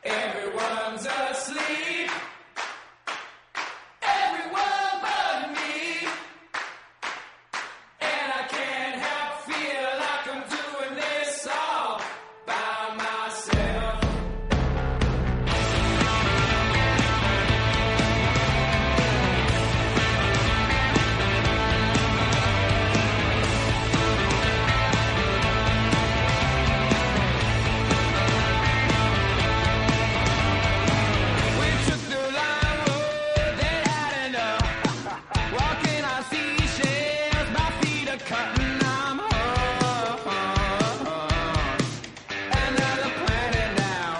Everyone's asleep. Everyone but me. And I can't help feel like I'm doing this all by myself. We took the long road that had enough. Walking on seashells, my feet are cutting. I'm home. Another planet now.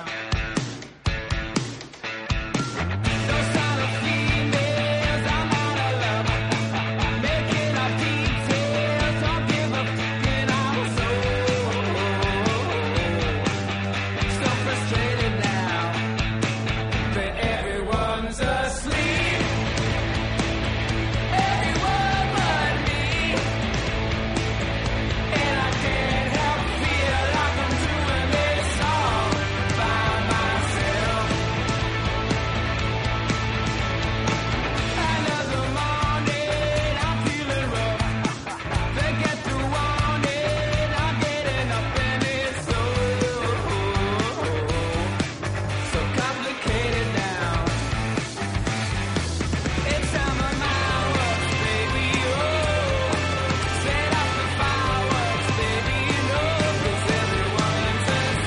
Those kind of females, I'm out of love. Making up details, don't give a fucking. I'm so frustrated now that everyone's asleep. Everyone but me. And I can't help feel like I'm doing this all by myself. Another morning, I'm feeling rough. Forget the warning, I'm getting up and it's so complicated now. It's time of my works, baby, oh. Set off the fireworks, baby, no, 'cause everyone's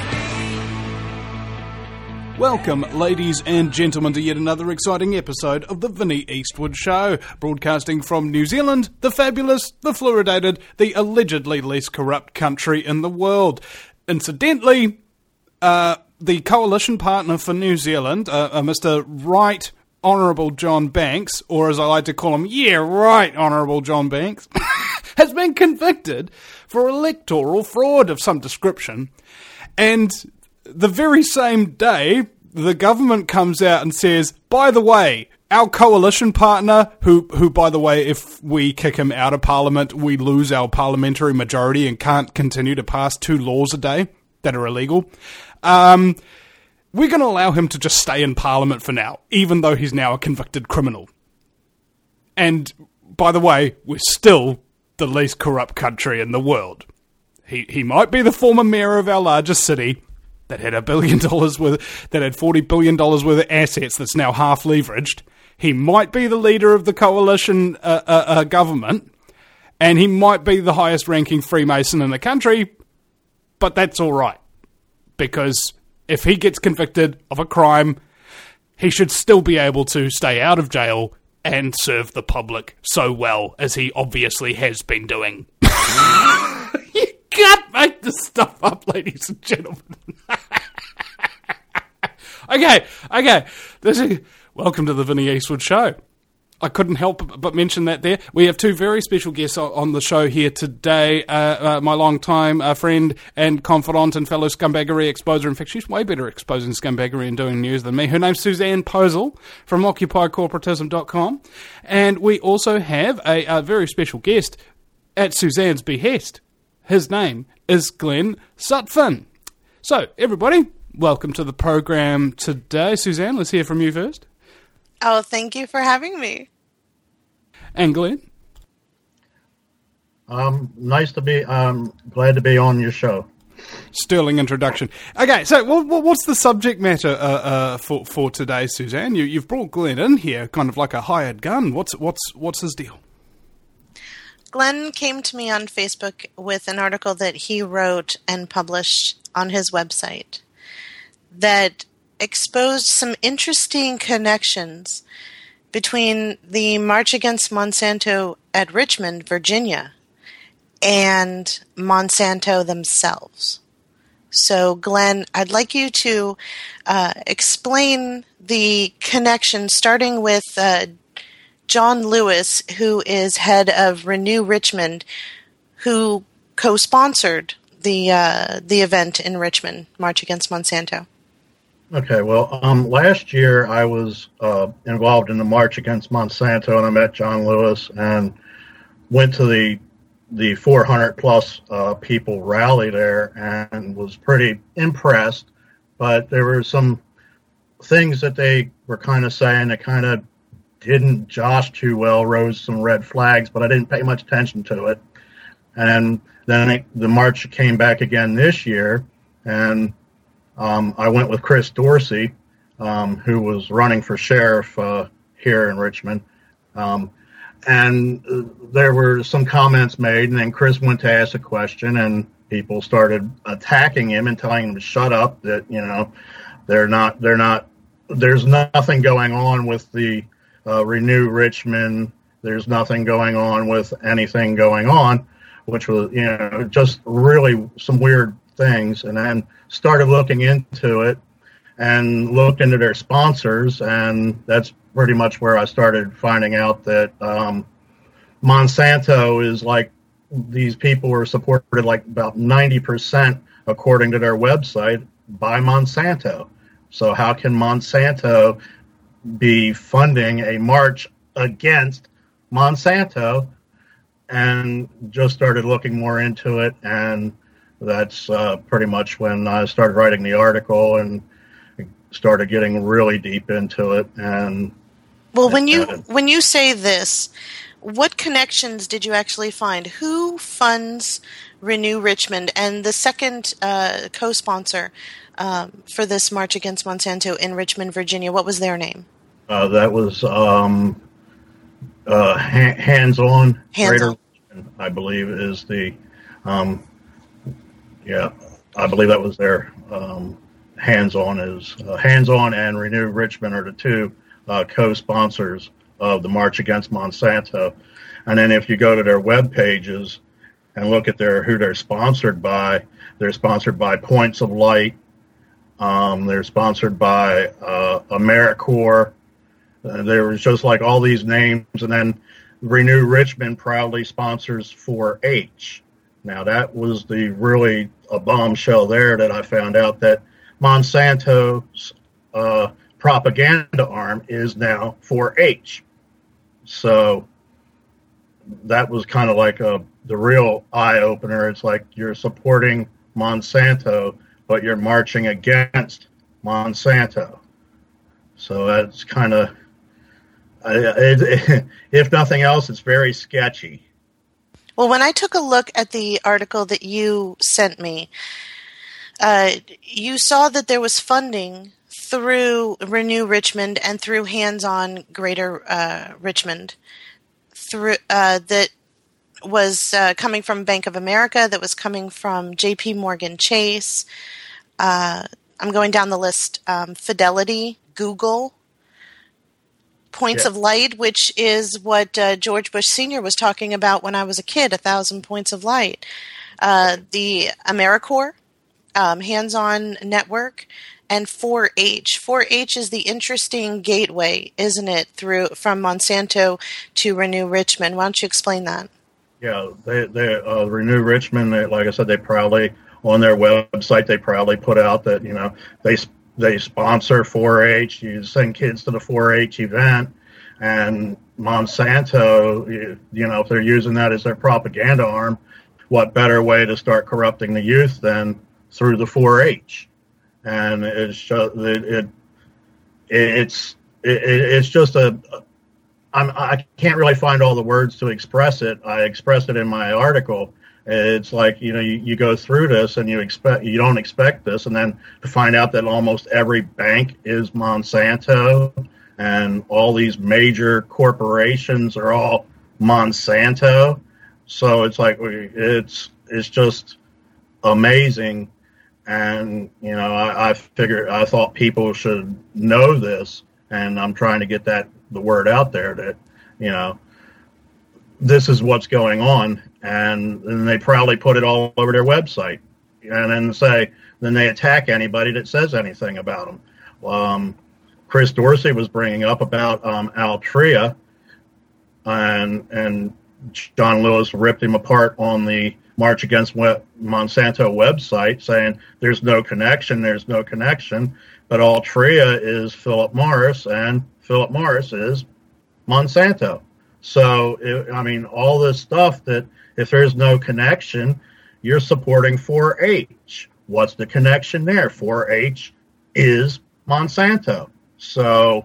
asleep. Welcome, ladies and gentlemen, to yet another exciting episode of the Vinnie Eastwood Show, broadcasting from New Zealand, the fabulous, the fluoridated, the allegedly least corrupt country in the world. Incidentally, the coalition partner for New Zealand, Mr. Right Honourable John Banks, or as I like to call him, yeah, right Honourable John Banks, has been convicted for electoral fraud of some description. And the very same day, the government comes out and says, by the way, our coalition partner, who by the way, if we kick him out of Parliament, we lose our parliamentary majority and can't continue to pass 2 laws a day that are illegal. We're going to allow him to just stay in Parliament for now, even though he's now a convicted criminal. And, by the way, we're still the least corrupt country in the world. He might be the former mayor of our largest city that had $1 billion that had $40 billion worth of assets that's now half leveraged. He might be the leader of the coalition government, and he might be the highest ranking Freemason in the country, but that's all right. Because if he gets convicted of a crime, he should still be able to stay out of jail and serve the public so well as he obviously has been doing. You can't make this stuff up, ladies and gentlemen. Okay. Welcome to the Vinnie Eastwood Show. I couldn't help but mention that there. We have 2 very special guests on the show here today. My long-time friend and confidant and fellow scumbaggery exposer. In fact, she's way better at exposing scumbaggery and doing news than me. Her name's Suzanne Posel from OccupyCorporatism.com. And we also have a very special guest at Suzanne's behest. His name is Glenn Sutphin. So, everybody, welcome to the program today. Suzanne, let's hear from you first. Oh, thank you for having me. And Glenn? Nice to be, glad to be on your show. Sterling introduction. Okay, so what's the subject matter for today, Suzanne? You've brought Glenn in here, kind of like a hired gun. What's his deal? Glenn came to me on Facebook with an article that he wrote and published on his website that exposed some interesting connections between the March Against Monsanto at Richmond, Virginia, and Monsanto themselves. So, Glenn, I'd like you to explain the connection, starting with John Lewis, who is head of Renew Richmond, who co-sponsored the event in Richmond, March Against Monsanto. Okay, well, last year I was involved in the March Against Monsanto, and I met John Lewis and went to the 400 plus people rally there and was pretty impressed. But there were some things that they were kind of saying that kind of didn't josh too well, rose some red flags, but I didn't pay much attention to it. And then the march came back again this year, and I went with Chris Dorsey, who was running for sheriff here in Richmond. And there were some comments made, and then Chris went to ask a question, and people started attacking him and telling him to shut up, that, there's nothing going on with the Renew Richmond. There's nothing going on with anything going on, which was, just really some weird things. And then started looking into it and looked into their sponsors, and that's pretty much where I started finding out that Monsanto is like, these people were supported like about 90%, according to their website, by Monsanto. So how can Monsanto be funding a march against Monsanto? And just started looking more into it, and that's pretty much when I started writing the article and started getting really deep into it. And well, when you say this, what connections did you actually find? Who funds Renew Richmond? And the second co-sponsor for this march against Monsanto in Richmond, Virginia, what was their name? That was Hands On. Hands-On. I believe is the, I believe that was their Hands On is Hands On and Renew Richmond are the two co-sponsors of the March Against Monsanto. And then if you go to their web pages and look at who they're sponsored by Points of Light. They're sponsored by AmeriCorps. There was just like all these names, and then Renew Richmond proudly sponsors 4-H. Now that was really a bombshell there, that I found out that Monsanto's propaganda arm is now 4-H. So that was kind of like the real eye-opener. It's like you're supporting Monsanto, but you're marching against Monsanto. So that's kind of, if nothing else, it's very sketchy. Well, when I took a look at the article that you sent me, you saw that there was funding through Renew Richmond and through Hands On Greater Richmond, that was coming from Bank of America, that was coming from J.P. Morgan Chase. I'm going down the list. Fidelity, Google, Points of Light, which is what George Bush Sr. was talking about when I was a kid, 1,000 Points of Light. The AmeriCorps, Hands On Network, and 4-H. 4-H is the interesting gateway, isn't it, from Monsanto to Renew Richmond? Why don't you explain that? Yeah, they Renew Richmond, like I said, they proudly, on their website, they proudly put out that, they sponsor 4-H. You send kids to the 4-H event, and Monsanto, if they're using that as their propaganda arm, what better way to start corrupting the youth than through the 4-H? And it's just it's just I can't really find all the words to express it. I expressed it in my article. It's like, you go through this and you don't expect this, and then to find out that almost every bank is Monsanto, and all these major corporations are all Monsanto. So it's like, it's just amazing. And, I thought people should know this, and I'm trying to get the word out there that, this is what's going on. And then they proudly put it all over their website, and then they attack anybody that says anything about them. Chris Dorsey was bringing up about Altria, and John Lewis ripped him apart on the March Against Monsanto website, saying there's no connection. But Altria is Philip Morris, and Philip Morris is Monsanto. So, all this stuff that if there's no connection, you're supporting 4-H. What's the connection there? 4-H is Monsanto. So,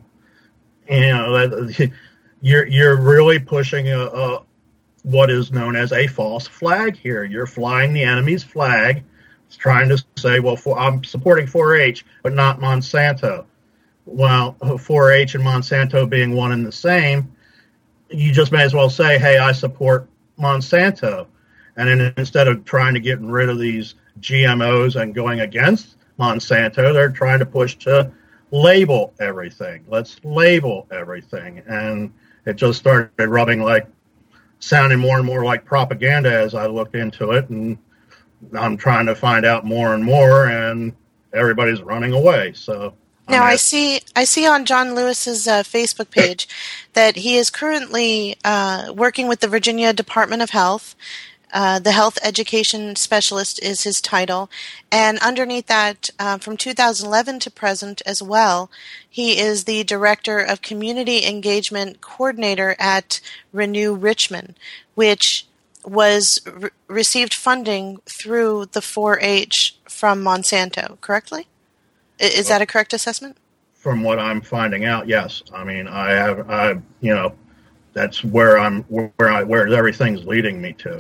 you're really pushing a what is known as a false flag here. You're flying the enemy's flag. It's trying to say, well, I'm supporting 4-H, but not Monsanto. Well, 4-H and Monsanto being one and the same, you just may as well say, hey, I support Monsanto. And then instead of trying to get rid of these GMOs and going against Monsanto, they're trying to push to label everything. Let's label everything. And it just started sounding more and more like propaganda as I looked into it. And I'm trying to find out more and more, and everybody's running away. So now I see on John Lewis's Facebook page that he is currently working with the Virginia Department of Health. The Health Education Specialist is his title. And underneath that, from 2011 to present as well, he is the Director of Community Engagement Coordinator at Renew Richmond, which was received funding through the 4-H from Monsanto, correctly? Is that a correct assessment? From what I'm finding out, yes. I mean, that's where everything's leading me to.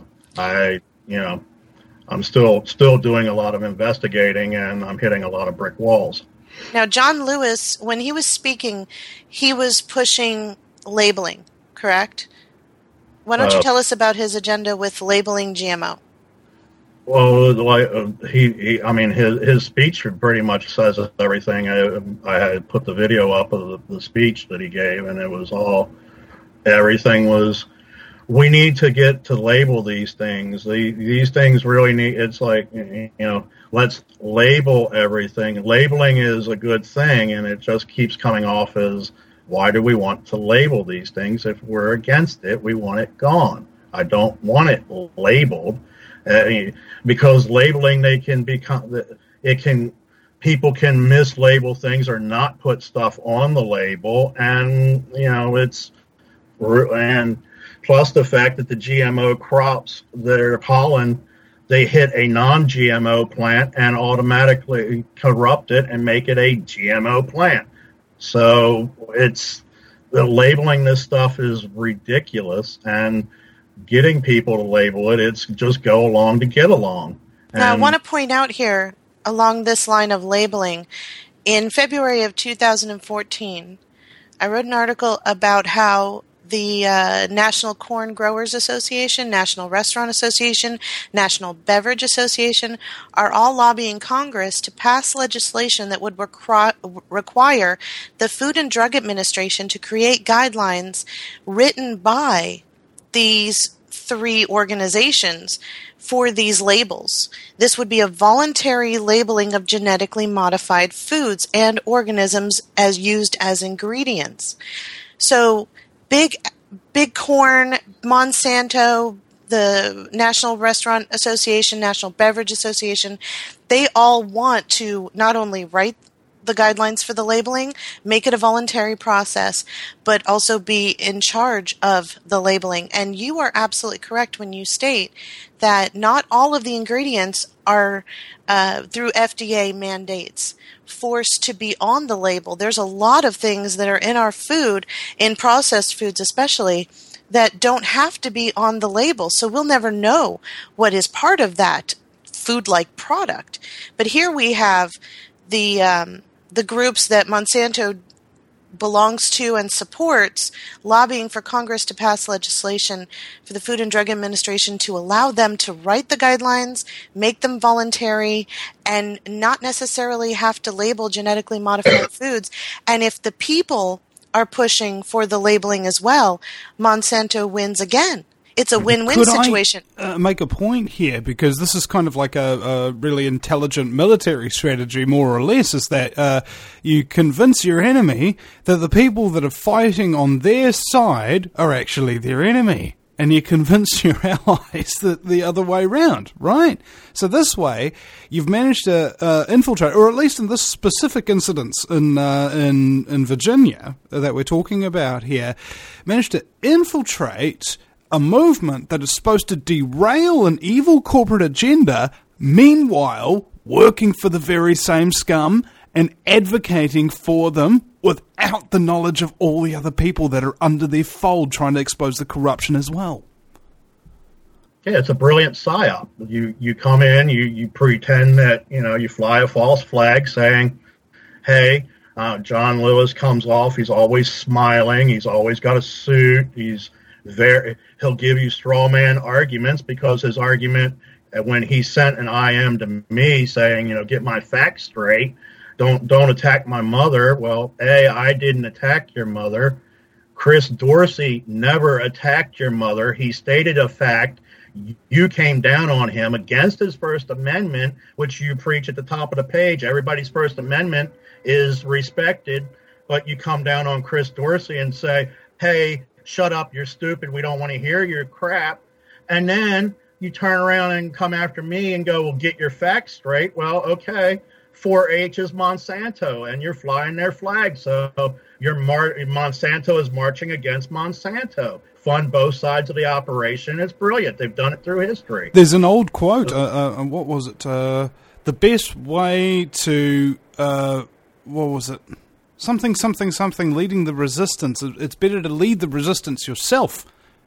I'm still doing a lot of investigating, and I'm hitting a lot of brick walls. Now, John Lewis, when he was speaking, he was pushing labeling, correct? Why don't you tell us about his agenda with labeling GMO? Well, his speech pretty much says everything. I had put the video up of the speech that he gave, and it was everything was, we need to get to label these things. These things really need, it's like, let's label everything. Labeling is a good thing, and it just keeps coming off as, why do we want to label these things? If we're against it, we want it gone. I don't want it labeled. Because labeling, people can mislabel things or not put stuff on the label, and and plus the fact that the GMO crops that are pollen, they hit a non-GMO plant and automatically corrupt it and make it a GMO plant. So labeling this stuff is ridiculous, and getting people to label it, it's just go along to get along. Now, I want to point out here, along this line of labeling, in February of 2014, I wrote an article about how the National Corn Growers Association, National Restaurant Association, National Beverage Association are all lobbying Congress to pass legislation that would require the Food and Drug Administration to create guidelines written by these three organizations for these labels. This would be a voluntary labeling of genetically modified foods and organisms as used as ingredients. So Big Corn, Monsanto, the National Restaurant Association, National Beverage Association, they all want to not only write the guidelines for the labeling, make it a voluntary process, but also be in charge of the labeling. And you are absolutely correct when you state that not all of the ingredients are, through FDA mandates, forced to be on the label. There's a lot of things that are in our food, in processed foods especially, that don't have to be on the label. So we'll never know what is part of that food-like product. But here we have the groups that Monsanto belongs to and supports lobbying for Congress to pass legislation for the Food and Drug Administration to allow them to write the guidelines, make them voluntary, and not necessarily have to label genetically modified foods. And if the people are pushing for the labeling as well, Monsanto wins again. It's a win-win situation. I make a point here, because this is kind of like a really intelligent military strategy, more or less, is that you convince your enemy that the people that are fighting on their side are actually their enemy. And you convince your allies that the other way round, right? So this way, you've managed to infiltrate, or at least in this specific incident in Virginia that we're talking about here, managed to infiltrate a movement that is supposed to derail an evil corporate agenda, meanwhile working for the very same scum and advocating for them without the knowledge of all the other people that are under their fold trying to expose the corruption as well. Yeah, it's a brilliant psyop. You come in, you pretend that, you fly a false flag saying, hey, John Lewis comes off, he's always smiling, he's always got a suit, he'll give you straw man arguments because his argument, when he sent an IM to me saying, get my facts straight, don't attack my mother. Well, I didn't attack your mother. Chris Dorsey never attacked your mother. He stated a fact. You came down on him against his First Amendment, which you preach at the top of the page. Everybody's First Amendment is respected, but you come down on Chris Dorsey and say, hey, shut up, you're stupid, we don't want to hear your crap. And then you turn around and come after me and go, well, get your facts straight. Well, okay, 4-H is Monsanto, and you're flying their flag. So Monsanto is marching against Monsanto. Fund both sides of the operation. It's brilliant. They've done it through history. There's an old quote. What was it? The best way to what was it? Something, leading the resistance. It's better to lead the resistance yourself.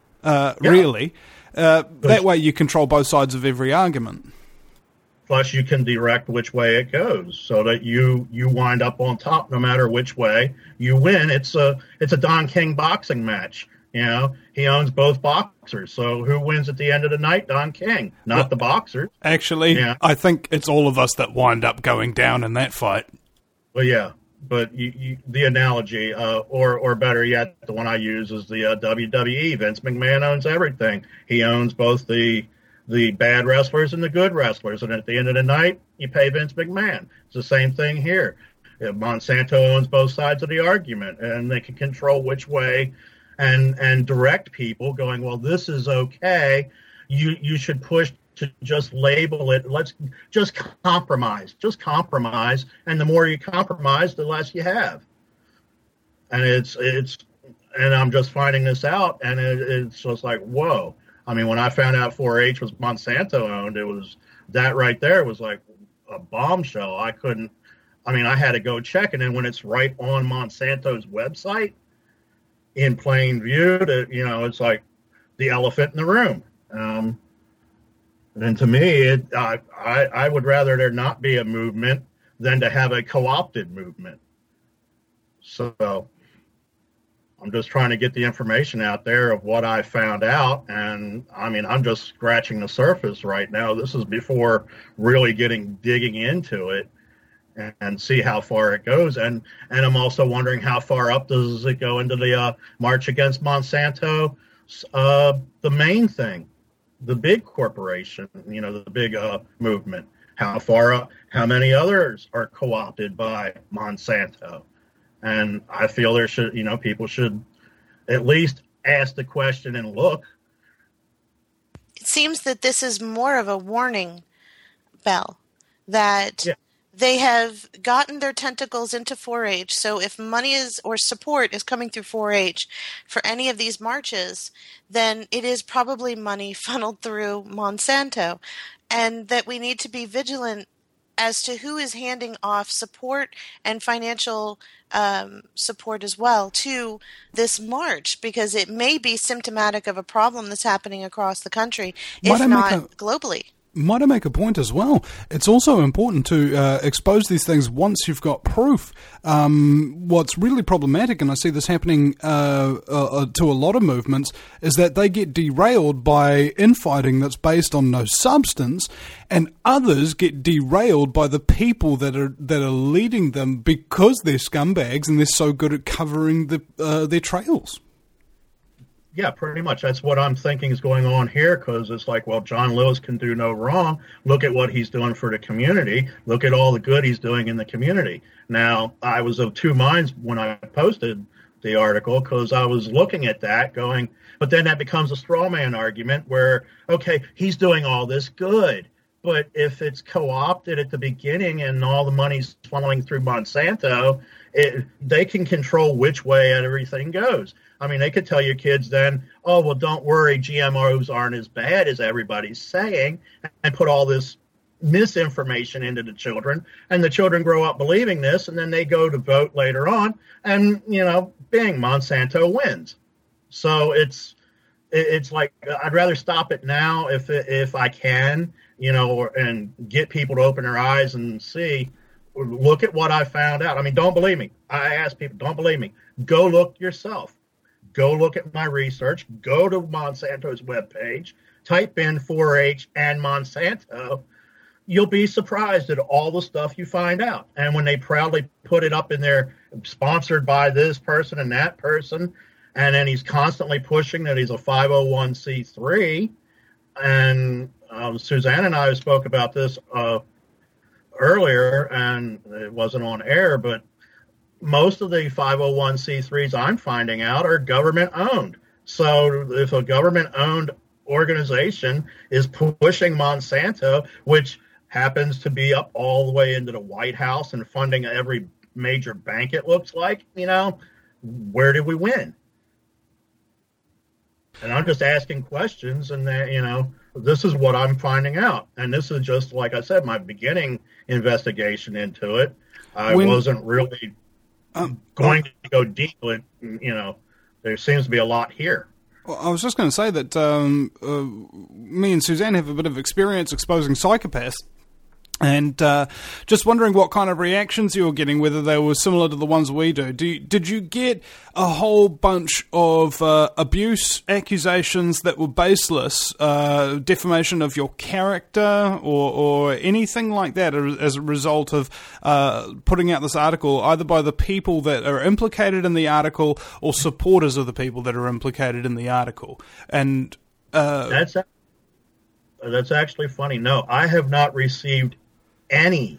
Really, that way you control both sides of every argument. Plus, you can direct which way it goes, so that you wind up on top no matter which way you win. It's a Don King boxing match. He owns both boxers. So who wins at the end of the night? Don King, not the boxers. Actually, yeah. I think it's all of us that wind up going down in that fight. Well, yeah, but the analogy, or better yet, the one I use is the WWE. Vince McMahon owns everything. He owns both the bad wrestlers and the good wrestlers. And at the end of the night, you pay Vince McMahon. It's the same thing here. Monsanto owns both sides of the argument, and they can control which way and direct people going, well, this is okay. You should push to just label it. Let's just compromise. And the more you compromise, the less you have. And and I'm just finding this out, and it's just like, whoa. I mean, when I found out 4-H was Monsanto owned, it was that right there was like a bombshell. I had to go check. And then when it's right on Monsanto's website in plain view, it's like the elephant in the room. And to me, I would rather there not be a movement than to have a co-opted movement. So I'm just trying to get the information out there of what I found out. And I'm just scratching the surface right now. This is before really digging into it and see how far it goes. And I'm also wondering how far up does it go into the March Against Monsanto, the main thing, the big corporation, the big movement. How far up, how many others are co-opted by Monsanto? And I feel there should, people should at least ask the question and look. It seems that this is more of a warning bell that they have gotten their tentacles into 4-H. So if money or support is coming through 4-H for any of these marches, then it is probably money funneled through Monsanto, and that we need to be vigilant as to who is handing off support and financial support as well to this march, because it may be symptomatic of a problem that's happening across the country, if not globally. Might I make a point as well? It's also important to expose these things once you've got proof. What's really problematic, and I see this happening to a lot of movements, is that they get derailed by infighting that's based on no substance, and others get derailed by the people that are leading them because they're scumbags and they're so good at covering their trails. Yeah, pretty much. That's what I'm thinking is going on here, because it's like, well, John Lewis can do no wrong. Look at what he's doing for the community. Look at all the good he's doing in the community. Now, I was of two minds when I posted the article, because I was looking at that going, but then that becomes a straw man argument where, okay, he's doing all this good. But if it's co-opted at the beginning and all the money's funneling through Monsanto, they can control which way everything goes. They could tell your kids then, oh, well, don't worry, GMOs aren't as bad as everybody's saying, and put all this misinformation into the children, and the children grow up believing this, and then they go to vote later on, and bing, Monsanto wins. So it's like I'd rather stop it now if I can, and get people to open their eyes and see. Look at what I found out. I mean, don't believe me. I ask people, don't believe me. Go look yourself. Go look at my research. Go to Monsanto's webpage. Type in 4-H and Monsanto. You'll be surprised at all the stuff you find out. And when they proudly put it up in there, sponsored by this person and that person, and then he's constantly pushing that he's a 501c3. And Suzanne and I spoke about this earlier, and it wasn't on air, but most of the 501c3s I'm finding out are government owned. So if a government owned organization is pushing Monsanto, which happens to be up all the way into the White House and funding every major bank, it looks like, where did we win? And I'm just asking questions, and this is what I'm finding out. And this is just, like I said, my beginning investigation into it. I wasn't really going to go deep, but, there seems to be a lot here. Well, I was just going to say that me and Suzanne have a bit of experience exposing psychopaths. And just wondering what kind of reactions you were getting, whether they were similar to the ones we do. Did you get a whole bunch of abuse accusations that were baseless, defamation of your character, or anything like that as a result of putting out this article, either by the people that are implicated in the article or supporters of the people that are implicated in the article? And that's actually funny. No, I have not received any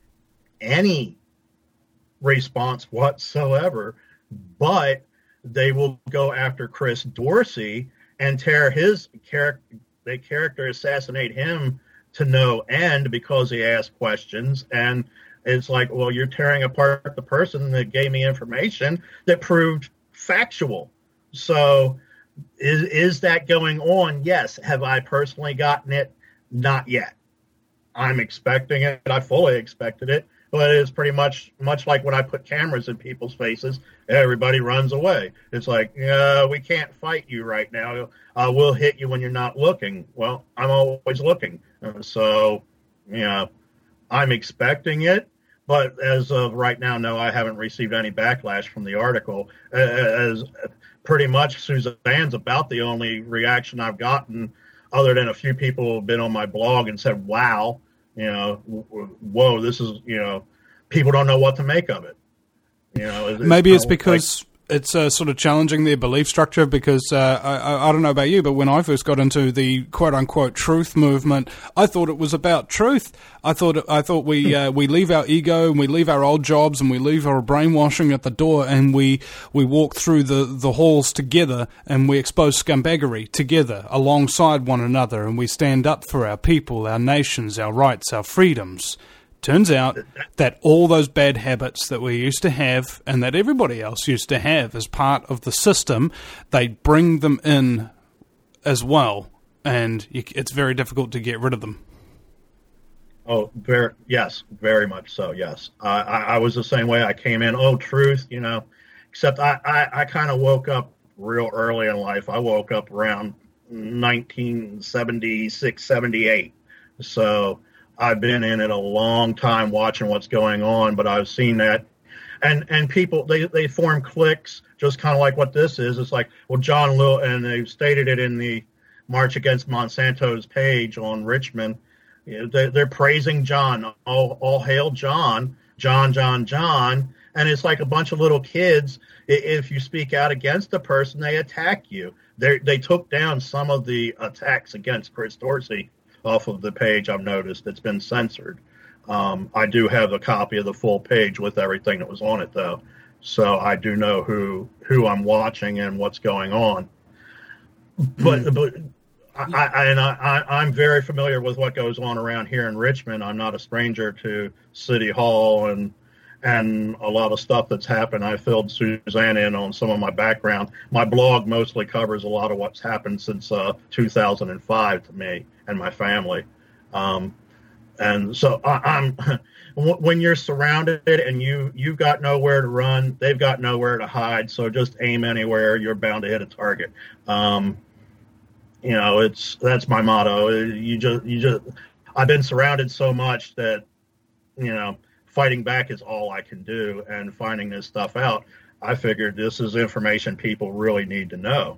response whatsoever, but they will go after Chris Dorsey and tear his character, assassinate him to no end because he asked questions. And it's like, well, you're tearing apart the person that gave me information that proved factual. So is that going on? Yes. Have I personally gotten it? Not yet. I'm expecting it. I fully expected it, but it's pretty much like when I put cameras in people's faces, everybody runs away. It's like, we can't fight you right now. We'll hit you when you're not looking. Well, I'm always looking. So, I'm expecting it, but as of right now, no, I haven't received any backlash from the article. As pretty much Suzanne's about the only reaction I've gotten, other than a few people who have been on my blog and said, wow, whoa, this is, people don't know what to make of it. Maybe it's because it's sort of challenging their belief structure, because I don't know about you, but when I first got into the quote-unquote truth movement, I thought it was about truth. I thought we leave our ego and we leave our old jobs and we leave our brainwashing at the door, and we walk through the halls together and we expose scumbaggery together alongside one another, and we stand up for our people, our nations, our rights, our freedoms. Turns out that all those bad habits that we used to have and that everybody else used to have as part of the system, they bring them in as well, and it's very difficult to get rid of them. Oh, very much so, yes. I was the same way. I came in, truth, except I kind of woke up real early in life. I woke up around 1976, 78. So I've been in it a long time watching what's going on, but I've seen that. And people, they form cliques, just kind of like what this is. It's like, well, John Lewis, and they've stated it in the March Against Monsanto's page on Richmond. They're praising John. All hail John, John. And it's like a bunch of little kids. If you speak out against a person, they attack you. They took down some of the attacks against Chris Dorsey off of the page. I've noticed it's been censored. I do have a copy of the full page with everything that was on it, though, so I do know who I'm watching and what's going on. But I'm very familiar with what goes on around here in Richmond. I'm not a stranger to City Hall and a lot of stuff that's happened. I filled Suzanne in on some of my background. My blog mostly covers a lot of what's happened since 2005 to me and my family. And so I'm when you're surrounded and you've got nowhere to run, they've got nowhere to hide. So just aim anywhere, you're bound to hit a target. That's my motto. I've been surrounded so much that, fighting back is all I can do, and finding this stuff out, I figured this is information people really need to know.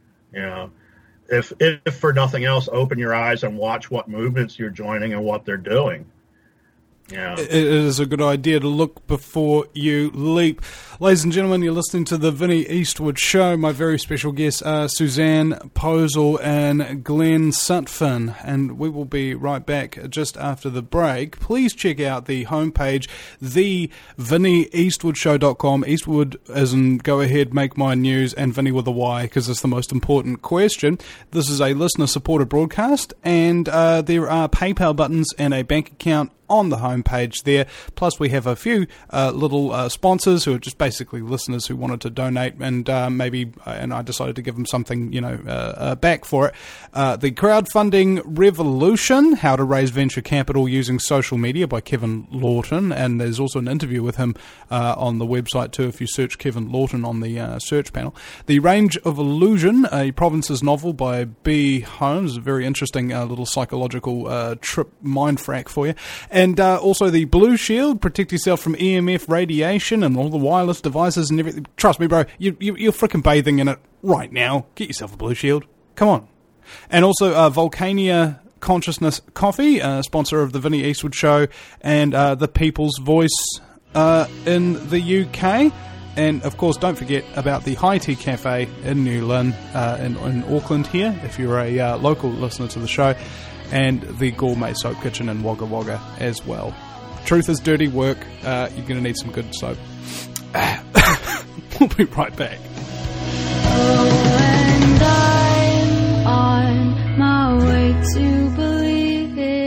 If for nothing else, open your eyes and watch what movements you're joining and what they're doing. Yeah. It is a good idea to look before you leap. Ladies and gentlemen, you're listening to the Vinnie Eastwood Show. My very special guests are Suzanne Posel and Glenn Sutphin, and we will be right back just after the break. Please check out the homepage, thevinnieeastwoodshow.com. Eastwood as in go ahead, make my news, and Vinnie with a Y, because it's the most important question. This is a listener-supported broadcast, and there are PayPal buttons and a bank account on the homepage there. Plus, we have a few little sponsors who are just basically listeners who wanted to donate, and and I decided to give them something, back for it. The Crowdfunding Revolution, How to Raise Venture Capital Using Social Media by Kevin Lawton, and there's also an interview with him on the website too if you search Kevin Lawton on the search panel. The Range of Illusion, a Provinces novel by B. Holmes, a very interesting little psychological trip mindfrack for you. And also the Blue Shield, protect yourself from EMF radiation and all the wireless devices and everything. Trust me, bro, you're freaking bathing in it right now. Get yourself a Blue Shield. Come on. And also Volcania Consciousness Coffee, sponsor of the Vinnie Eastwood Show, and the People's Voice in the UK. And, of course, don't forget about the High Tea Cafe in New Lynn, in Auckland here, if you're a local listener to the show. And the Gourmet Soap Kitchen in Wagga Wagga as well. Truth is dirty work. You're going to need some good soap. We'll be right back. Oh, and I'm on my way to believing.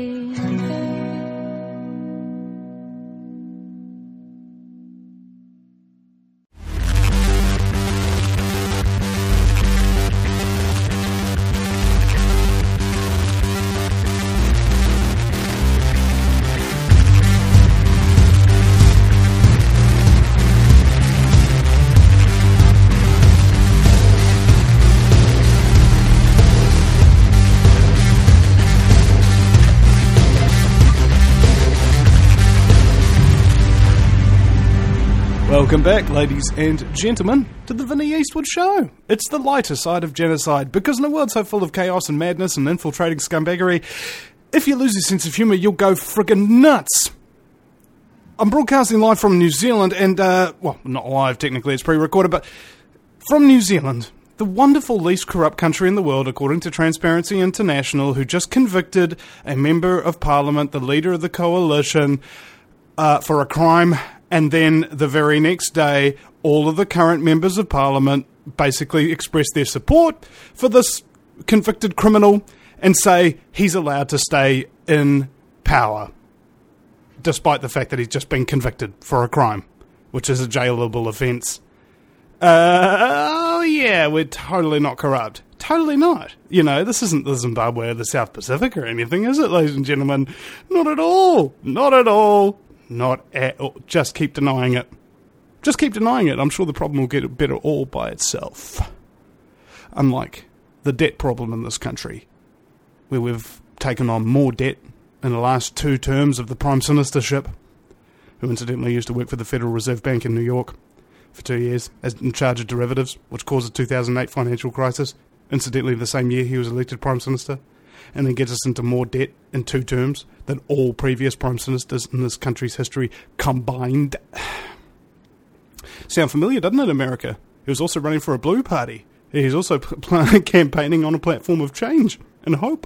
Welcome back, ladies and gentlemen, to the Vinnie Eastwood Show. It's the lighter side of genocide, because in a world so full of chaos and madness and infiltrating scumbaggery, if you lose your sense of humour, you'll go friggin' nuts. I'm broadcasting live from New Zealand, and, well, not live technically, it's pre-recorded, but from New Zealand, the wonderful least corrupt country in the world, according to Transparency International, who just convicted a member of Parliament, the leader of the coalition, for a crime. And then the very next day, all of the current members of Parliament basically express their support for this convicted criminal and say he's allowed to stay in power, despite the fact that he's just been convicted for a crime, which is a jailable offence. Oh, yeah, we're totally not corrupt. Totally not. This isn't the Zimbabwe or the South Pacific or anything, is it, ladies and gentlemen? Not at all. Not at all. Not at all. Just keep denying it. Just keep denying it. I'm sure the problem will get better all by itself. Unlike the debt problem in this country, where we've taken on more debt in the last 2 terms of the Prime Ministership, who incidentally used to work for the Federal Reserve Bank in New York for 2 years, as in charge of derivatives, which caused the 2008 financial crisis. Incidentally, the same year he was elected Prime Minister. And then gets us into more debt in 2 terms than all previous Prime Ministers in this country's history combined. Sound familiar, doesn't it, America? He was also running for a blue party. He's also campaigning on a platform of change and hope.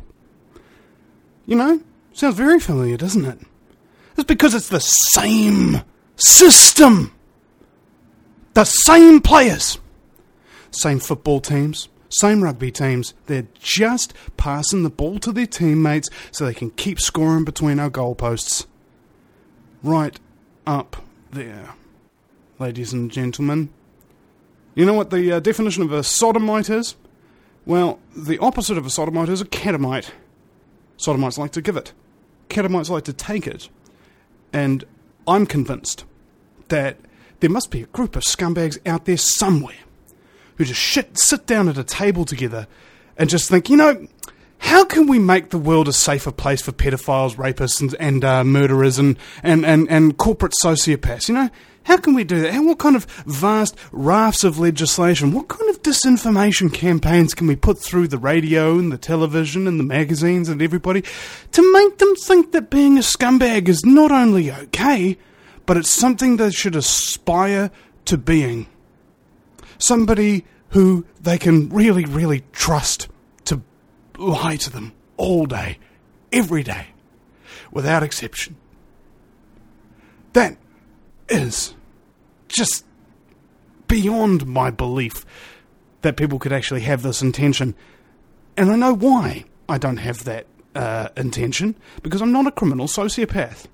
Sounds very familiar, doesn't it? It's because it's the same system. The same players. Same football teams. Same rugby teams. They're just passing the ball to their teammates so they can keep scoring between our goalposts. Right up there, ladies and gentlemen. You know what the definition of a sodomite is? Well, the opposite of a sodomite is a catamite. Sodomites like to give it. Catamites like to take it, and I'm convinced that there must be a group of scumbags out there somewhere who just sit down at a table together and just think, how can we make the world a safer place for pedophiles, rapists, and murderers and corporate sociopaths? How can we do that? What kind of vast rafts of legislation, what kind of disinformation campaigns can we put through the radio and the television and the magazines and everybody to make them think that being a scumbag is not only okay, but it's something they should aspire to being? Somebody who they can really, really trust to lie to them all day, every day, without exception. That is just beyond my belief that people could actually have this intention. And I know why I don't have that intention, because I'm not a criminal sociopath.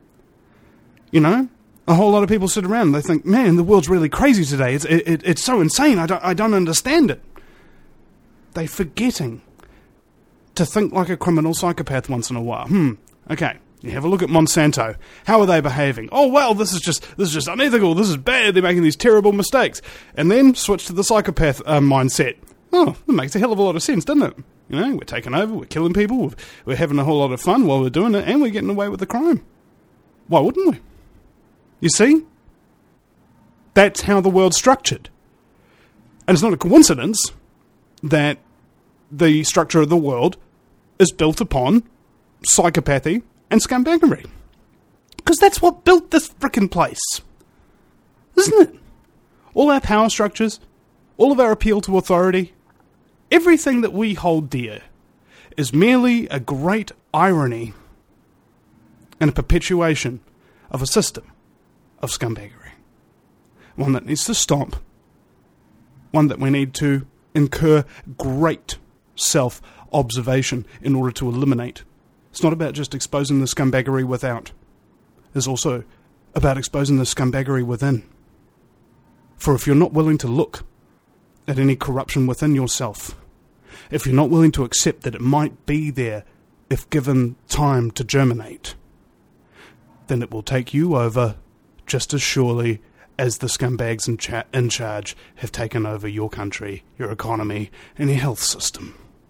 A whole lot of people sit around and they think, man, the world's really crazy today. It's so insane. I don't understand it. They're forgetting to think like a criminal psychopath once in a while. Okay. You have a look at Monsanto. How are they behaving? Oh, well, this is just unethical. This is bad. They're making these terrible mistakes. And then switch to the psychopath mindset. Oh, that makes a hell of a lot of sense, doesn't it? We're taking over, we're killing people, we're having a whole lot of fun while we're doing it, and we're getting away with the crime. Why wouldn't we? You see? That's how the world's structured. And it's not a coincidence that the structure of the world is built upon psychopathy and scumbaggery. Because that's what built this frickin' place. Isn't it? All our power structures, all of our appeal to authority, everything that we hold dear is merely a great irony and a perpetuation of a system of scumbaggery. One that needs to stop. One that we need to incur great self-observation in order to eliminate. It's not about just exposing the scumbaggery without. It's also about exposing the scumbaggery within. For if you're not willing to look at any corruption within yourself, if you're not willing to accept that it might be there if given time to germinate, then it will take you over just as surely as the scumbags in charge have taken over your country, your economy, and your health system.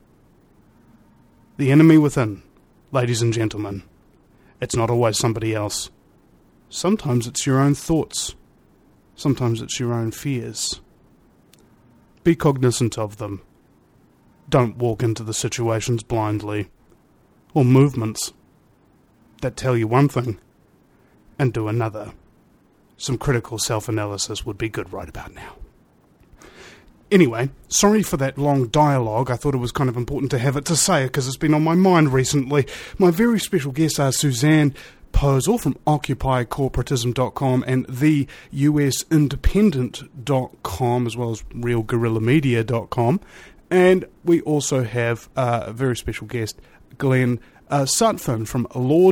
The enemy within, ladies and gentlemen, it's not always somebody else. Sometimes it's your own thoughts. Sometimes it's your own fears. Be cognizant of them. Don't walk into the situations blindly, or movements that tell you one thing and do another. Some critical self-analysis would be good right about now. Anyway, sorry for that long dialogue. I thought it was kind of important to have it to say it because it's been on my mind recently. My very special guests are Suzanne Posel from OccupyCorporatism.com and TheUSIndependent.com, as well as RealGuerrillaMedia.com. And we also have a very special guest, Glenn Sutphin from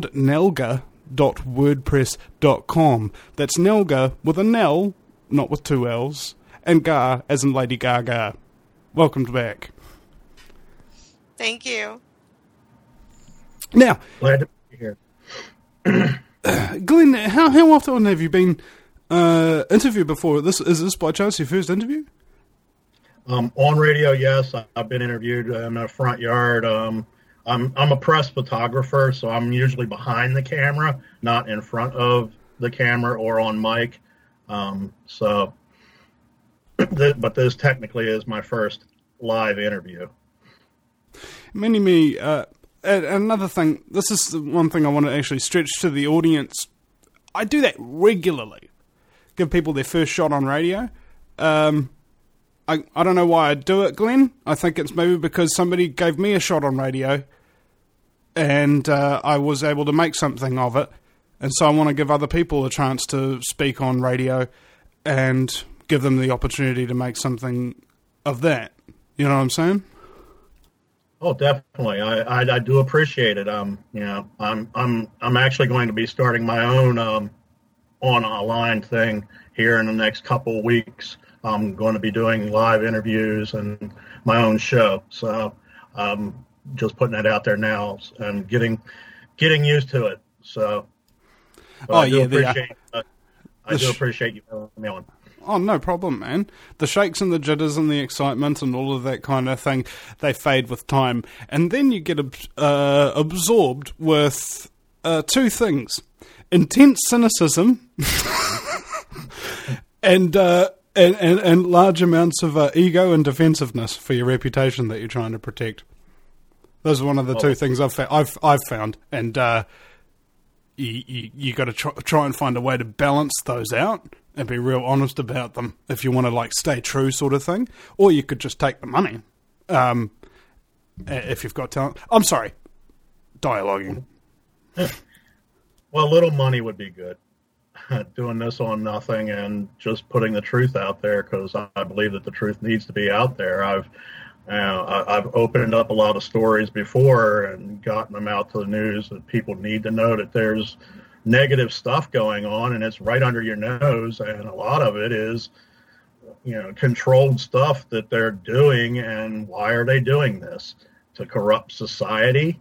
LordNelga.wordpress.com. That's Nelga with a Nell, not with two L's, and Gar as in Lady Gaga. Welcome back. Thank you. Now, Glad to be here. Glenn, how often have you been interviewed before? Is this by chance your first interview? On radio, yes. I've been interviewed in the front yard. I'm a press photographer, so I'm usually behind the camera, not in front of the camera or on mic. But this technically is my first live interview. Another thing, this is the one thing I want to actually stretch to the audience. I do that regularly. Give people their first shot on radio. I don't know why I do it, Glenn. I think it's maybe because somebody gave me a shot on radio and I was able to make something of it. And so I want to give other people a chance to speak on radio and give them the opportunity to make something of that. You know what I'm saying? Oh, definitely. I do appreciate it. I'm actually going to be starting my own on a line thing here in the next couple of weeks. I'm going to be doing live interviews and my own show. So just putting that out there now and getting getting used to it. So, but Oh, I do yeah, appreciate. I the do sh- appreciate you having me on. Oh, no problem, man. The shakes and the jitters and the excitement and all of that kind of thing, they fade with time. And then you get absorbed with two things. Intense cynicism and large amounts of ego and defensiveness for your reputation that you're trying to protect. Those are one of the two things I've found. And you got to try and find a way to balance those out and be real honest about them if you want to like stay true, sort of thing. Or you could just take the money if you've got talent. I'm sorry, dialoguing. Well, a little money would be good. Doing this on nothing and just putting the truth out there, because I believe that the truth needs to be out there. I've opened up a lot of stories before and gotten them out to the news that people need to know that there's negative stuff going on, and it's right under your nose, and a lot of it is, controlled stuff that they're doing. And why are they doing this? To corrupt society.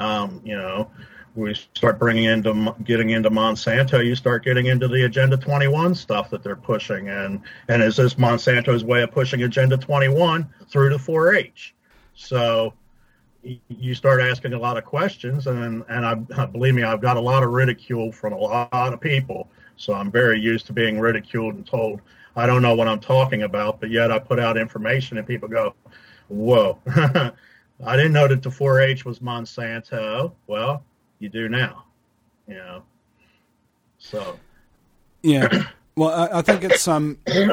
We start getting into Monsanto, you start getting into the Agenda 21 stuff that they're pushing. And is this Monsanto's way of pushing Agenda 21 through to 4-H? So you start asking a lot of questions, and believe me, I've got a lot of ridicule from a lot of people. So I'm very used to being ridiculed and told I don't know what I'm talking about, but yet I put out information and people go, whoa, I didn't know that the 4-H was Monsanto. Well, you do now, so. Yeah. Well, I think it's, I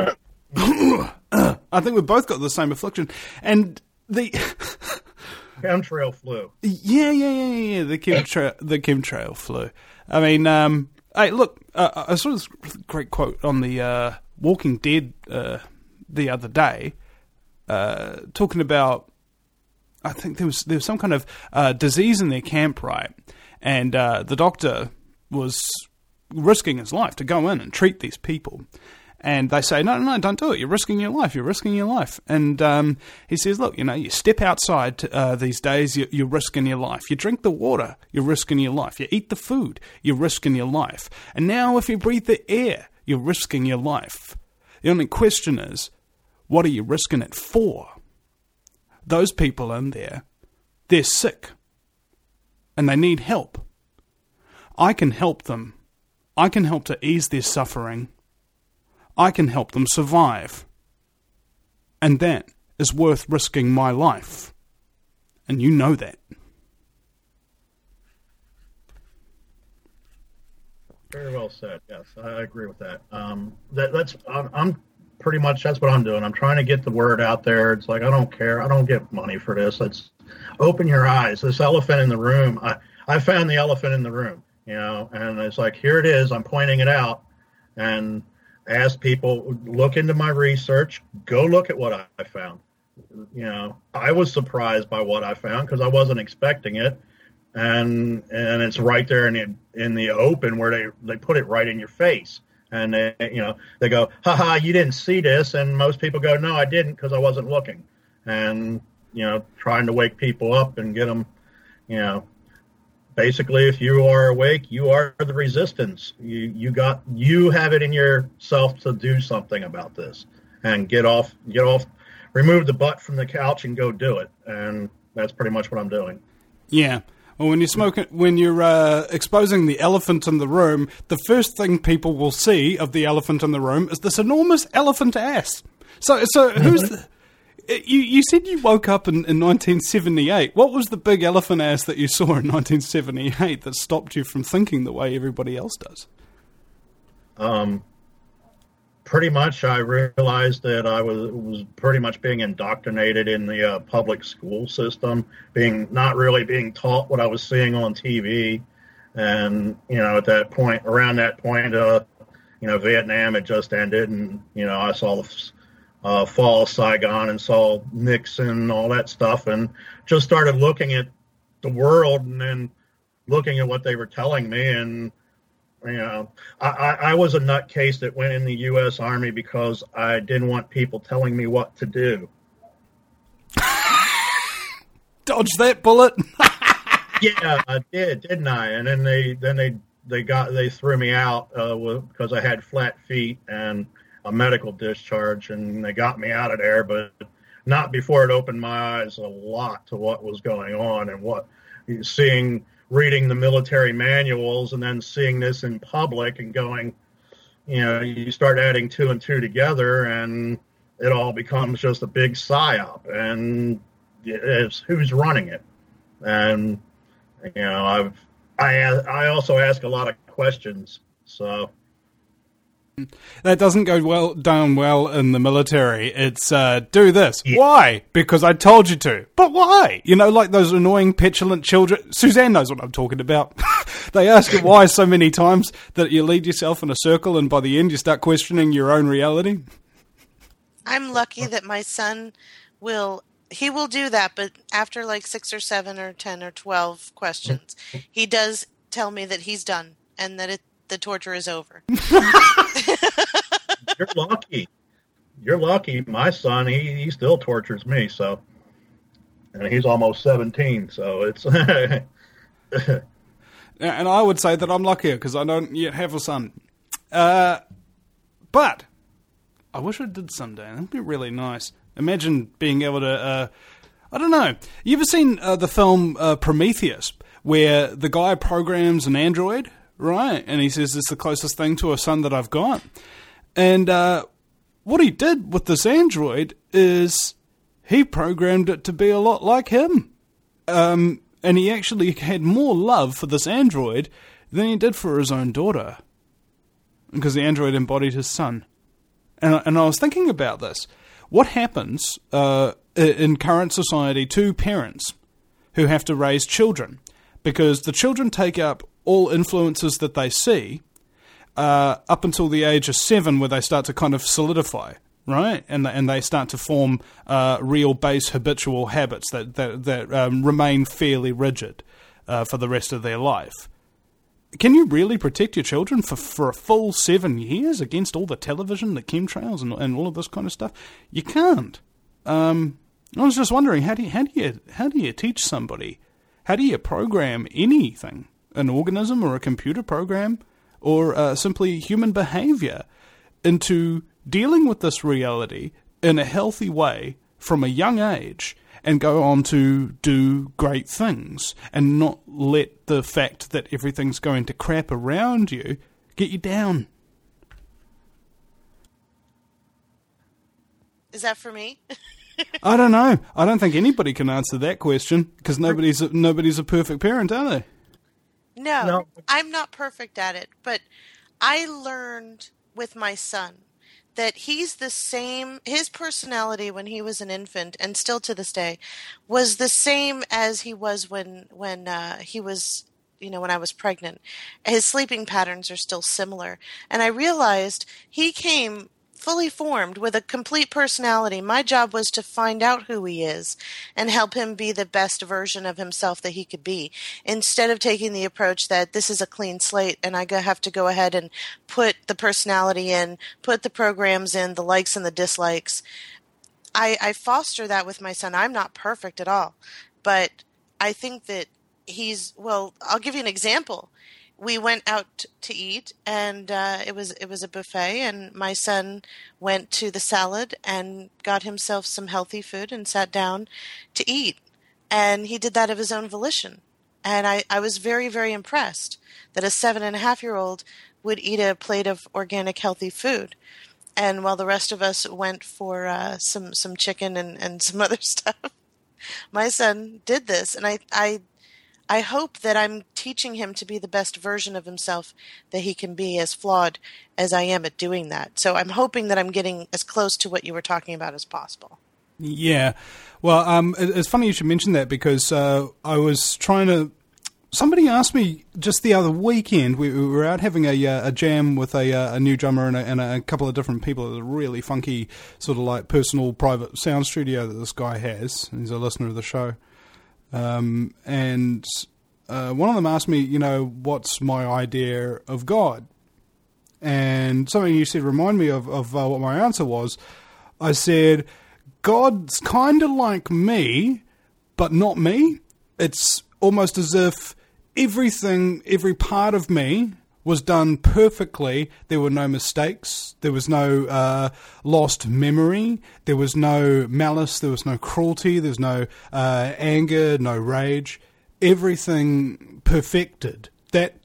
think we've both got the same affliction. And the chemtrail flu. Yeah. The chemtrail flu. I mean, hey, look, I saw this great quote on the Walking Dead the other day, talking about, I think there was some kind of disease in their camp, right? And the doctor was risking his life to go in and treat these people. And they say, no, don't do it. You're risking your life. You're risking your life. And he says, look, you step outside these days, you're risking your life. You drink the water, you're risking your life. You eat the food, you're risking your life. And now if you breathe the air, you're risking your life. The only question is, what are you risking it for? Those people in there, they're sick. And they need help. I can help them. I can help to ease their suffering. I can help them survive. And that is worth risking my life. And you know that. Very well said. Yes, I agree with that. I'm pretty much, that's what I'm doing. I'm trying to get the word out there. It's like, I don't care. I don't get money for this. It's open your eyes. This elephant in the room. I found the elephant in the room, and it's like, here it is. I'm pointing it out, and ask people, look into my research, go look at what I found. I was surprised by what I found because I wasn't expecting it. And it's right there in the open where they put it right in your face. And they go, haha, you didn't see this. And most people go, no, I didn't, because I wasn't looking. And, trying to wake people up and get them, basically, if you are awake, you are the resistance. You have it in yourself to do something about this and get off, remove the butt from the couch and go do it. And that's pretty much what I'm doing. Yeah. Well, when you're exposing the elephant in the room, the first thing people will see of the elephant in the room is this enormous elephant ass. So who's the... You said you woke up in 1978. What was the big elephant ass that you saw in 1978 that stopped you from thinking the way everybody else does? Pretty much, I realized that I was pretty much being indoctrinated in the public school system, not really being taught what I was seeing on TV. And, at that point, around that point, Vietnam had just ended, and, I saw the fall of Saigon and saw Nixon, all that stuff, and just started looking at the world and then looking at what they were telling me. And, I was a nutcase that went in the U.S. Army because I didn't want people telling me what to do. Dodge that bullet. Yeah, I did, didn't I? And then they threw me out because I had flat feet and a medical discharge, and they got me out of there, but not before it opened my eyes a lot to what was going on and reading the military manuals and then seeing this in public and going, you start adding two and two together and it all becomes just a big psyop, and it's who's running it. And I also ask a lot of questions, so that doesn't go down well in the military. It's do this. Yeah. Why? Because I told you to. But why? Like those annoying, petulant children. Suzanne knows what I'm talking about. They ask you why so many times that you lead yourself in a circle, and by the end you start questioning your own reality. I'm lucky that my son will do that, but after like 6 or 7 or 10 or 12 questions, he does tell me that he's done and that the torture is over. You're lucky. You're lucky. My son, he still tortures me, and he's almost 17, so it's... And I would say that I'm luckier because I don't yet have a son. But I wish I did someday. That'd be really nice. Imagine being able to, I don't know. You ever seen the film Prometheus, where the guy programs an android, right? And he says, it's the closest thing to a son that I've got. And what he did with this android is he programmed it to be a lot like him. And he actually had more love for this android than he did for his own daughter, because the android embodied his son. And I was thinking about this. What happens in current society to parents who have to raise children? Because the children take up all influences that they see up until the age of 7, where they start to kind of solidify, right? And they start to form real base habitual habits that remain fairly rigid for the rest of their life. Can you really protect your children for a full 7 years against all the television, the chemtrails, and all of this kind of stuff? You can't. I was just wondering, how do you teach somebody? How do you program anything? An organism or a computer program, or simply human behavior, into dealing with this reality in a healthy way from a young age, and go on to do great things, and not let the fact that everything's going to crap around you get you down? Is that for me? I don't know. I don't think anybody can answer that question, because nobody's a perfect parent, are they? No, I'm not perfect at it, but I learned with my son that he's the same, his personality when he was an infant, and still to this day, was the same as he was when he was, when I was pregnant. His sleeping patterns are still similar. And I realized he came fully formed with a complete personality. My job was to find out who he is and help him be the best version of himself that he could be, instead of taking the approach that this is a clean slate and I have to go ahead and put the personality in, put the programs in, the likes and the dislikes. I foster that with my son. I'm not perfect at all, but I think that I'll give you an example. We went out to eat, and it was a buffet, and my son went to the salad and got himself some healthy food and sat down to eat. And he did that of his own volition. And I was very, very impressed that a 7.5-year-old would eat a plate of organic, healthy food. And while the rest of us went for some chicken and some other stuff, my son did this. And I hope that I'm teaching him to be the best version of himself that he can be, as flawed as I am at doing that. So I'm hoping that I'm getting as close to what you were talking about as possible. Yeah. Well, it's funny you should mention that, because I was trying to... Somebody asked me just the other weekend, we were out having a jam with a new drummer and a couple of different people at a really funky sort of like personal private sound studio that this guy has. He's a listener of the show. And one of them asked me, what's my idea of God? And something you said remind me of what my answer was. I said, God's kind of like me, but not me. It's almost as if every part of me was done perfectly. There were no mistakes. There was no lost memory. There was no malice. There was no cruelty. There's no anger, no rage. Everything perfected. That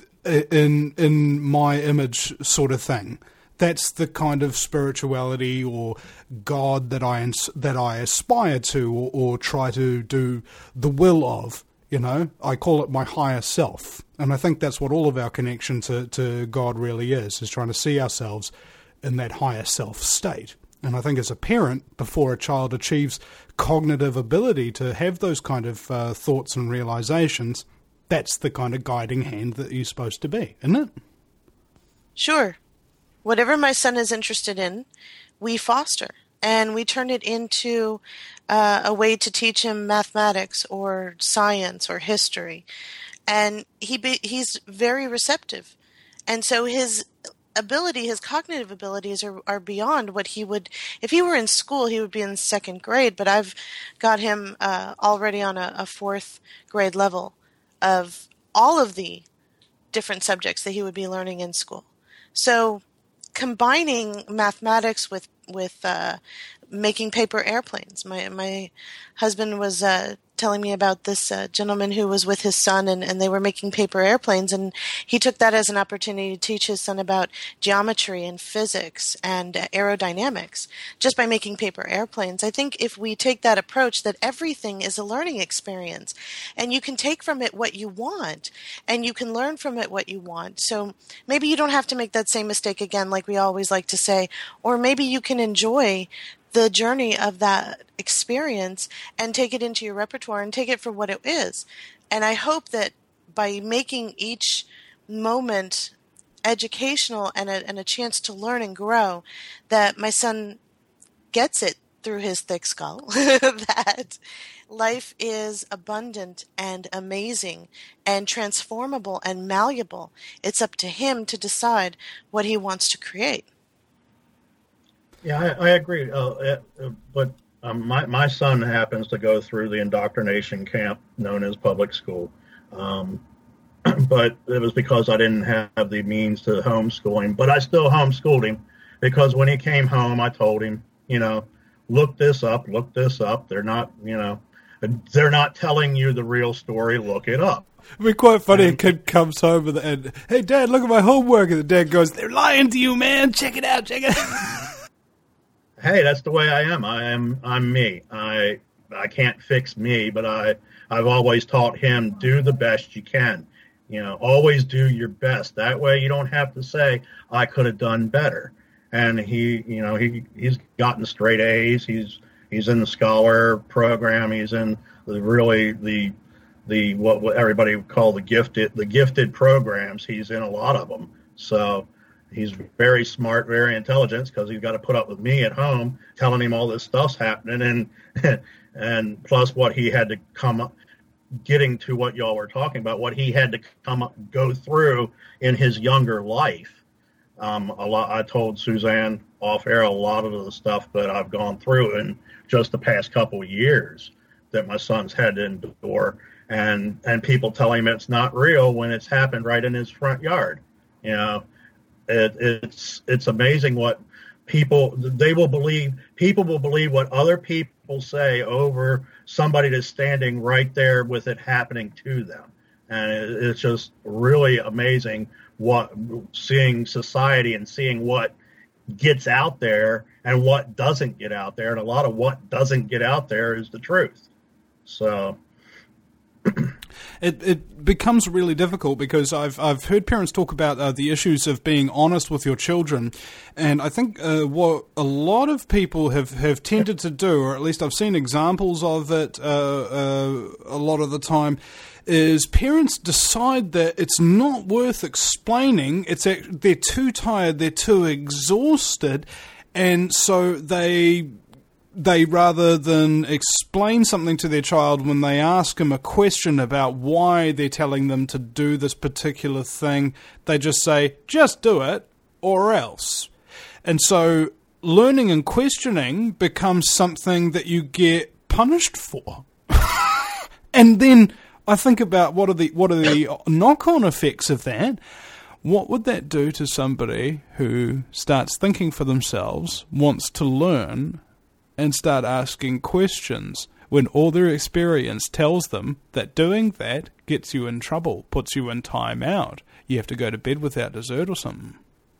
in my image sort of thing. That's the kind of spirituality or God that I aspire to or try to do the will of. You know, I call it my higher self. And I think that's what all of our connection to God really is trying to see ourselves in that higher self state. And I think as a parent, before a child achieves cognitive ability to have those kind of thoughts and realizations, that's the kind of guiding hand that you're supposed to be, isn't it? Sure. Whatever my son is interested in, we foster. And we turn it into a way to teach him mathematics or science or history. And he's very receptive. And so his cognitive abilities are beyond what he would, if he were in school, he would be in second grade, but I've got him already on a fourth grade level of all of the different subjects that he would be learning in school. So combining mathematics with making paper airplanes. My husband was telling me about this gentleman who was with his son, and they were making paper airplanes, and he took that as an opportunity to teach his son about geometry and physics and aerodynamics just by making paper airplanes. I think if we take that approach, that everything is a learning experience, and you can take from it what you want, and you can learn from it what you want. So maybe you don't have to make that same mistake again, like we always like to say, or maybe you can enjoy the journey of that experience and take it into your repertoire and take it for what it is. And I hope that by making each moment educational and a chance to learn and grow, that my son gets it through his thick skull, that life is abundant and amazing and transformable and malleable. It's up to him to decide what he wants to create. Yeah, I agree. But my son happens to go through the indoctrination camp known as public school. But it was because I didn't have the means to homeschool him. But I still homeschooled him because when he came home, I told him, look this up. They're not telling you the real story. Look it up. It'd be quite funny. A kid comes home and hey, Dad, look at my homework. And the dad goes, they're lying to you, man. Check it out. Hey, that's the way I am. I'm me. I can't fix me, but I've always taught him, do the best you can. Always do your best. That way you don't have to say, I could have done better. And he's gotten straight A's. He's in the scholar program. He's in the what everybody would call the gifted programs. He's in a lot of them. So he's very smart, very intelligent, because he's got to put up with me at home telling him all this stuff's happening, and plus what he had to come up, getting to what y'all were talking about, what he had to go through in his younger life. I told Suzanne off air a lot of the stuff that I've gone through in just the past couple of years that my son's had to endure, and people tell him it's not real when it's happened right in his front yard. It's amazing what people will believe what other people say over somebody that's standing right there with it happening to them. And it's just really amazing seeing society and seeing what gets out there and what doesn't get out there. And a lot of what doesn't get out there is the truth. So It becomes really difficult because I've heard parents talk about the issues of being honest with your children, and I think what a lot of people have tended to do, or at least I've seen examples of it a lot of the time, is parents decide that it's not worth explaining. They're too tired, they're too exhausted, and so they rather than explain something to their child when they ask them a question about why they're telling them to do this particular thing, they just say, just do it or else. And so learning and questioning becomes something that you get punished for. And then I think about what are the knock-on effects of that. What would that do to somebody who starts thinking for themselves, wants to learn, and start asking questions when all their experience tells them that doing that gets you in trouble, puts you in time out? You have to go to bed without dessert or something.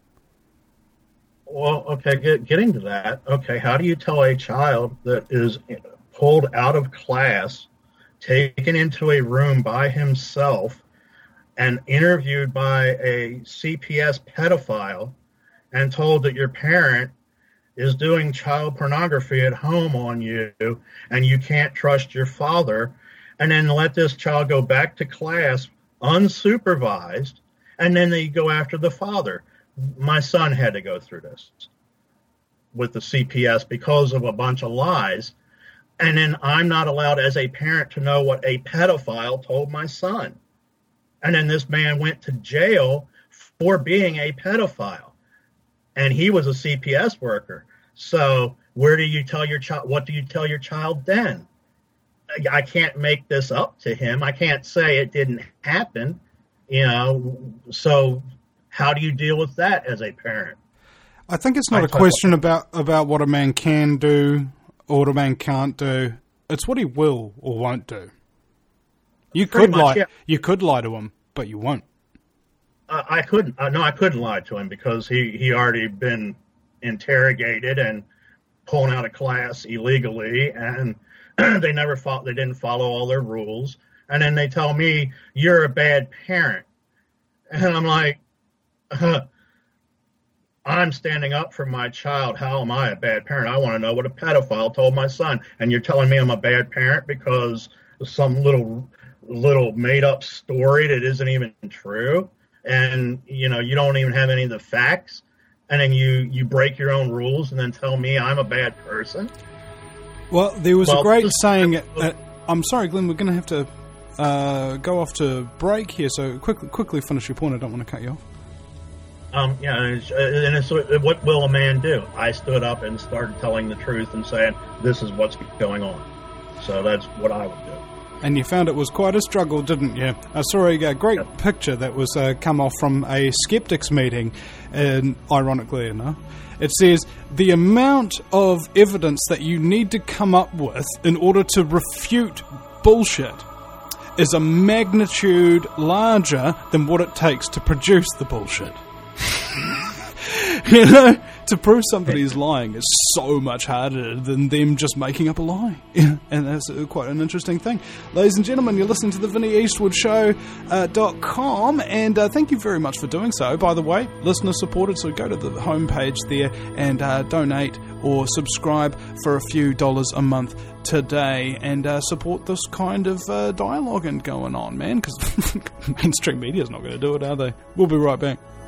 Well, okay, getting to that, okay, how do you tell a child that is pulled out of class, taken into a room by himself, and interviewed by a CPS pedophile and told that your parent is doing child pornography at home on you and you can't trust your father, and then let this child go back to class unsupervised, and then they go after the father? My son had to go through this with the CPS because of a bunch of lies, and then I'm not allowed as a parent to know what a pedophile told my son. And then this man went to jail for being a pedophile. And he was a CPS worker. So where do you tell your child? What do you tell your child then? I can't make this up to him. I can't say it didn't happen. So how do you deal with that as a parent? I think it's not a question about what a man can do or what a man can't do. It's what he will or won't do. You could lie. Yeah. You could lie to him, but you won't. I couldn't. I couldn't lie to him because he already been interrogated and pulled out of class illegally, and they didn't follow all their rules. And then they tell me you're a bad parent, and I'm like, I'm standing up for my child. How am I a bad parent? I want to know what a pedophile told my son, and you're telling me I'm a bad parent because some little made up story that isn't even true, and you don't even have any of the facts, and then you break your own rules and then tell me I'm a bad person. Well, there was a great saying. I'm sorry, Glenn, we're going to have to go off to break here, so quickly finish your point. I don't want to cut you off. And it's what will a man do? I stood up and started telling the truth and saying this is what's going on. So that's what I would do. And you found it was quite a struggle, didn't you? I saw a great picture that was come off from a skeptics meeting, and ironically enough, it says the amount of evidence that you need to come up with in order to refute bullshit is a magnitude larger than what it takes to produce the bullshit. To prove somebody's lying is so much harder than them just making up a lie. And that's quite an interesting thing. Ladies and gentlemen, you're listening to the VinnyEastwoodShow.com, and thank you very much for doing so. By the way, listener supported, so go to the homepage there and donate or subscribe for a few dollars a month today and support this kind of dialogue and going on, man, because mainstream media's not going to do it, are they? We'll be right back.